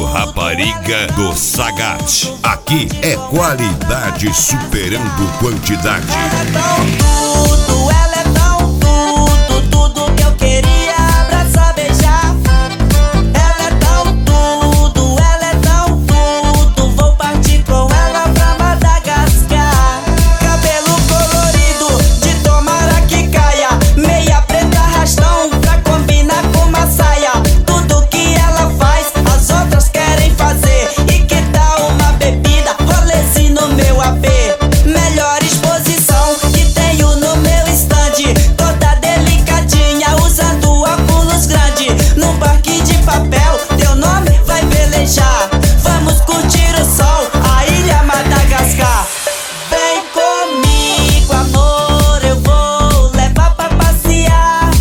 Rapariga do Sagat. Aqui é qualidade superando quantidade. Ela é tão tudo, ela é tão tudo, tudo que eu queria abraçar, beijar. Ela é tão tudo, ela é tão tudo, vou partir com ela pra Madagascar. Cabelo colorido, de tomara que caia, meia preta arrastão pra combinar com uma saia. Tudo que ela faz, as outras querem fazer. E que tal uma bebida, rolezinho no meu AP? Melhor exposição que tenho no meu stand, toda delicadinha, usando óculos grande. Num parque de papel, teu nome vai velejar. Vamos curtir o sol, a ilha Madagascar. Vem comigo, amor, eu vou levar pra passear,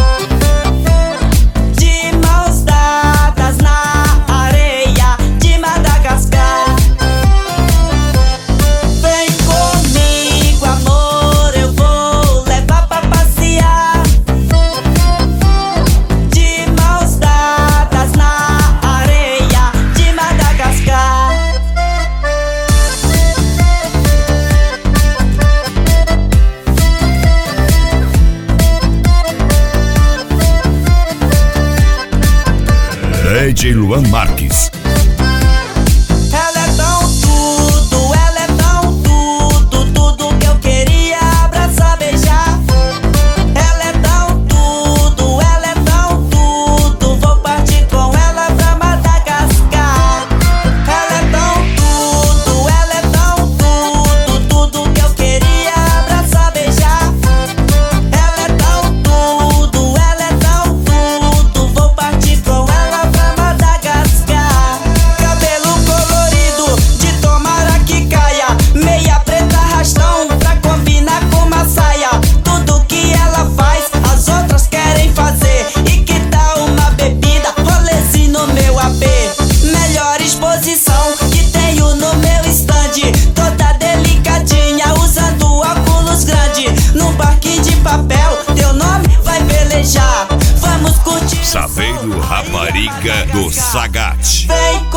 de mãos dadas na areia de Madagascar. Vem comigo, amor, eu vou levar pra passear, de mãos dadas na areia de Madagascar. DJ Luan Marques. Ela é tão tudo, ela é tão tudo, tudo que eu queria abraçar, beijar. Ela é tão tudo, ela é tão tudo, vou partir com ela pra Madagascar. Ela é tão tudo, ela é tão tudo, tudo que eu queria abraçar, beijar. Ela é tão tudo, ela é tão tudo, vou partir com ela pra Madagascar. Cabelo colorido, de tomara que caia, meia preta arrastão pra combinar com uma saia. Tudo que ela faz, as outras querem fazer. E que tal uma bebida, rolezinho no meu AP? Melhor exposição que tenho no meu stand, toda delicadinha, usando óculos grande. Num parque de papel, teu nome vai velejar. Vamos curtir o sol, Saveiro Rapariga do Sagat. vem